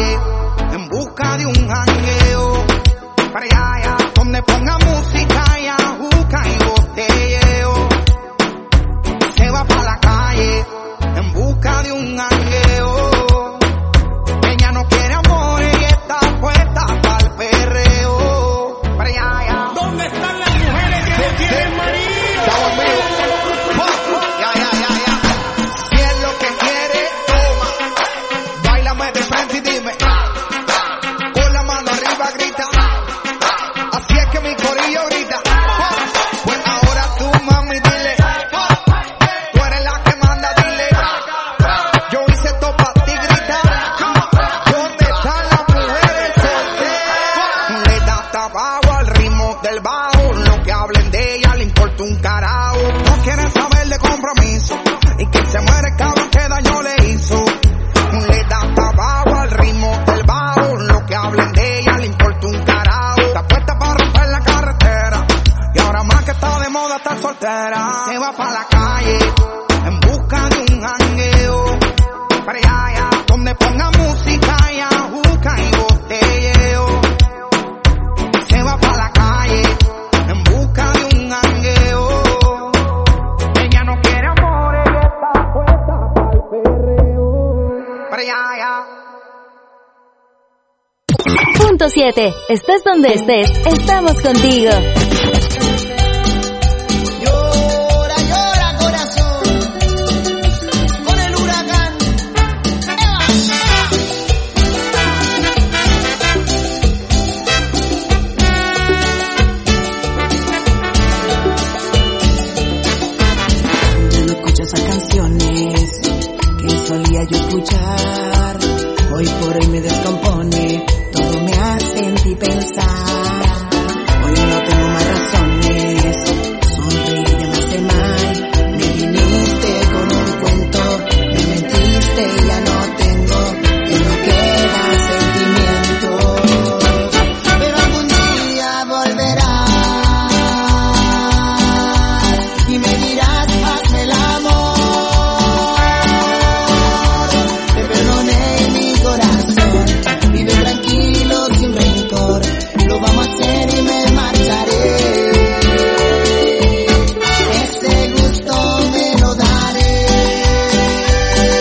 calle en busca de un jangueo. Para allá, donde ponga música y ajuca y botelleo. Se va para la calle en busca de un jangueo. Ella no quiere amor y está puesta para el perreo. Para allá. ¿Dónde están las mujeres que no tienen marido? Estamos vivos. Ya. Si es lo que quiere, toma. Báilame de frente y dime. Con la mano arriba grita. Así es que mi corillo grita. Pues ahora tú, mami, dile. Tú eres la que manda, dile. Yo hice esto pa' ti, grita. ¿Dónde están las mujeres solteras? Le da tabaco al ritmo del bajo. Lo que hablen de ella le importa un carajo. No quiere saber de compromiso. Y que se muere el cabrón que daño le hizo. Le da tabaco al ritmo del bajo. Lo que hablen de ella le importa un carajo. Está puesta para romper la carretera. Y ahora más que está de moda estar soltera. Se va para la calle en busca de un jangueo. Para allá, donde ponga música y ajuca y botelleo. Se va para la calle en busca de un jangueo. Ella no quiere amor, ella está puesta para el perreo. Para allá. Punto 7. Estés donde estés, estamos contigo. Llora, corazón, con el huracán. Ya no escucho esas canciones que solía yo escuchar. Hoy por hoy me descompone, todo me hace en ti pensar.